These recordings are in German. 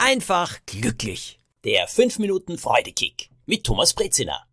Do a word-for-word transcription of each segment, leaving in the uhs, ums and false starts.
einfach glücklich. Der fünf Minuten Freudekick mit Thomas Brezina.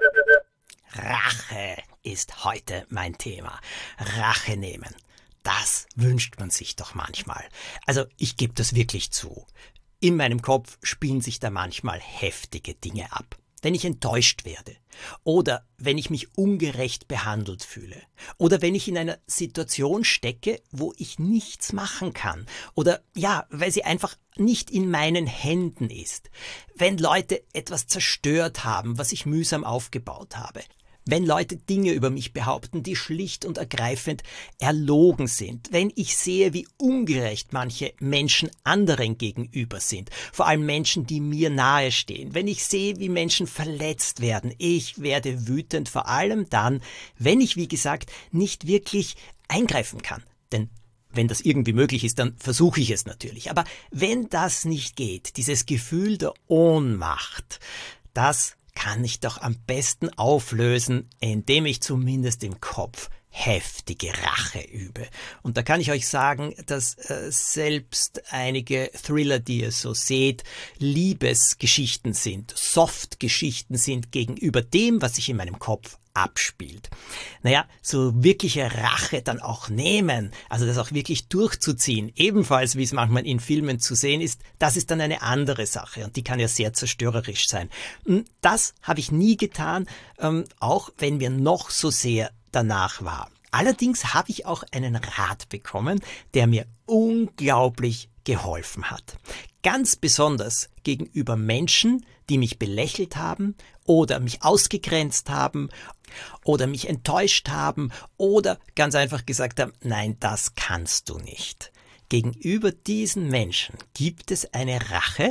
Rache ist heute mein Thema. Rache nehmen. Das wünscht man sich doch manchmal. Also ich gebe das wirklich zu. In meinem Kopf spielen sich da manchmal heftige Dinge ab. Wenn ich enttäuscht werde oder wenn ich mich ungerecht behandelt fühle oder wenn ich in einer Situation stecke, wo ich nichts machen kann oder ja, weil sie einfach nicht in meinen Händen ist, wenn Leute etwas zerstört haben, was ich mühsam aufgebaut habe. Wenn Leute Dinge über mich behaupten, die schlicht und ergreifend erlogen sind. Wenn ich sehe, wie ungerecht manche Menschen anderen gegenüber sind. Vor allem Menschen, die mir nahestehen. Wenn ich sehe, wie Menschen verletzt werden. Ich werde wütend, vor allem dann, wenn ich, wie gesagt, nicht wirklich eingreifen kann. Denn wenn das irgendwie möglich ist, dann versuche ich es natürlich. Aber wenn das nicht geht, dieses Gefühl der Ohnmacht, das kann ich doch am besten auflösen, indem ich zumindest im Kopf heftige Rache übe. Und da kann ich euch sagen, dass äh, selbst einige Thriller, die ihr so seht, Liebesgeschichten sind, Soft-Geschichten sind gegenüber dem, was sich in meinem Kopf abspielt. Naja, so wirkliche Rache dann auch nehmen, also das auch wirklich durchzuziehen, ebenfalls wie es manchmal in Filmen zu sehen ist, das ist dann eine andere Sache und die kann ja sehr zerstörerisch sein. Das habe ich nie getan, ähm, auch wenn mir noch so sehr danach war. Allerdings habe ich auch einen Rat bekommen, der mir unglaublich geholfen hat. Ganz besonders gegenüber Menschen, die mich belächelt haben oder mich ausgegrenzt haben oder mich enttäuscht haben oder ganz einfach gesagt haben, nein, das kannst du nicht. Gegenüber diesen Menschen gibt es eine Rache,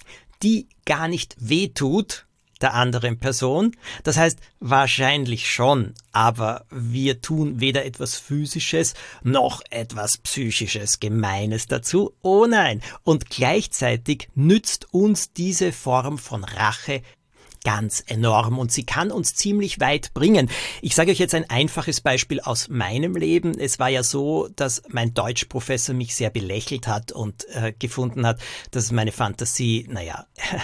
die gar nicht wehtut der anderen Person. Das heißt, wahrscheinlich schon, aber wir tun weder etwas Physisches noch etwas Psychisches, Gemeines dazu. Oh nein! Und gleichzeitig nützt uns diese Form von Rache ganz enorm und sie kann uns ziemlich weit bringen. Ich sage euch jetzt ein einfaches Beispiel aus meinem Leben. Es war ja so, dass mein Deutschprofessor mich sehr belächelt hat und äh, gefunden hat, dass meine Fantasie, naja,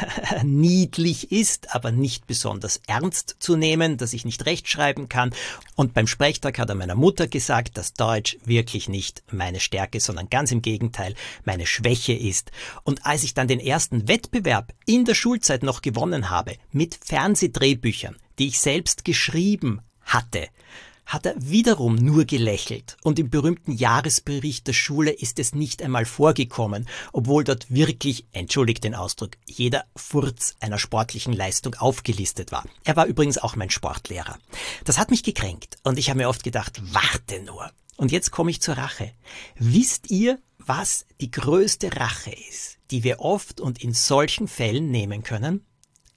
niedlich ist, aber nicht besonders ernst zu nehmen, dass ich nicht rechtschreiben kann. Und beim Sprechtag hat er meiner Mutter gesagt, dass Deutsch wirklich nicht meine Stärke, sondern ganz im Gegenteil meine Schwäche ist. Und als ich dann den ersten Wettbewerb in der Schulzeit noch gewonnen habe, mit Fernsehdrehbüchern, die ich selbst geschrieben hatte, hat er wiederum nur gelächelt und im berühmten Jahresbericht der Schule ist es nicht einmal vorgekommen, obwohl dort wirklich, entschuldigt den Ausdruck, jeder Furz einer sportlichen Leistung aufgelistet war. Er war übrigens auch mein Sportlehrer. Das hat mich gekränkt und ich habe mir oft gedacht, warte nur. Und jetzt komme ich zur Rache. Wisst ihr, was die größte Rache ist, die wir oft und in solchen Fällen nehmen können?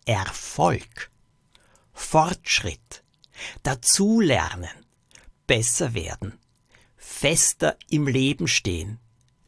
Erfolg, Fortschritt, dazulernen, besser werden, fester im Leben stehen.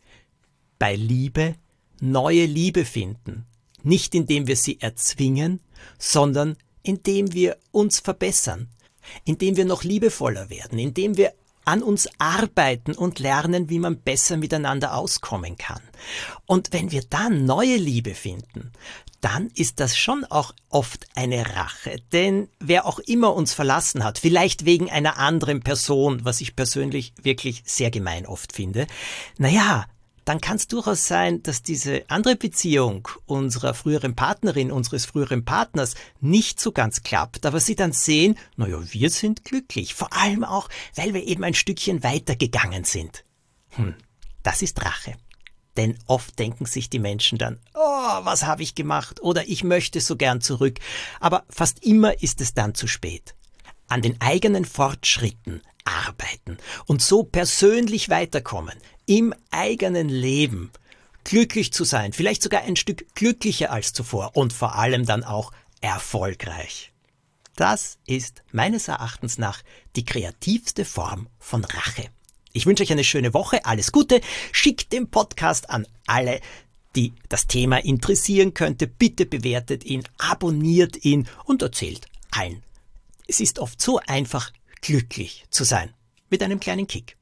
Bei Liebe neue Liebe finden, nicht indem wir sie erzwingen, sondern indem wir uns verbessern, indem wir noch liebevoller werden, indem wir an uns arbeiten und lernen, wie man besser miteinander auskommen kann. Und wenn wir dann neue Liebe finden, dann ist das schon auch oft eine Rache. Denn wer auch immer uns verlassen hat, vielleicht wegen einer anderen Person, was ich persönlich wirklich sehr gemein oft finde, naja, dann kann es durchaus sein, dass diese andere Beziehung unserer früheren Partnerin, unseres früheren Partners nicht so ganz klappt. Aber sie dann sehen, naja, wir sind glücklich. Vor allem auch, weil wir eben ein Stückchen weitergegangen sind. Hm, das ist Rache. Denn oft denken sich die Menschen dann, oh, was habe ich gemacht? Oder ich möchte so gern zurück. Aber fast immer ist es dann zu spät. An den eigenen Fortschritten arbeiten und so persönlich weiterkommen, im eigenen Leben, glücklich zu sein, vielleicht sogar ein Stück glücklicher als zuvor und vor allem dann auch erfolgreich. Das ist meines Erachtens nach die kreativste Form von Rache. Ich wünsche euch eine schöne Woche, alles Gute, schickt den Podcast an alle, die das Thema interessieren könnte. Bitte bewertet ihn, abonniert ihn und erzählt allen. Es ist oft so einfach, glücklich zu sein. Mit einem kleinen Kick.